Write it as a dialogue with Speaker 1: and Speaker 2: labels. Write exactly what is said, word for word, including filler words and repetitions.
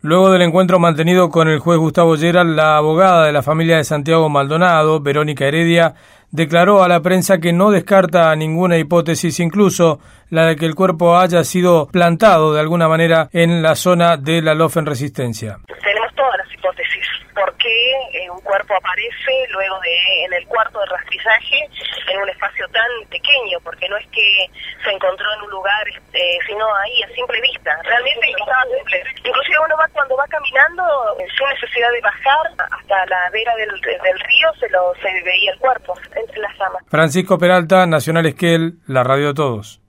Speaker 1: Luego del encuentro mantenido con el juez Gustavo Lleras, la abogada de la familia de Santiago Maldonado, Verónica Heredia, declaró a la prensa que no descarta ninguna hipótesis, incluso la de que el cuerpo haya sido plantado de alguna manera en la zona de la Lofen en Resistencia.
Speaker 2: Tenemos todas las hipótesis. ¿Por qué eh, un cuerpo aparece luego de en el cuarto de rastrillaje en un espacio tan pequeño? Porque no es que se encontró en un lugar, eh, sino ahí a simple vista. Realmente estaba simple. Inclusive uno va cuando va caminando sin necesidad de bajar hasta la vera del, del río se lo se veía el cuerpo entre las ramas.
Speaker 1: Francisco Peralta, Nacional Esquel, la radio de todos.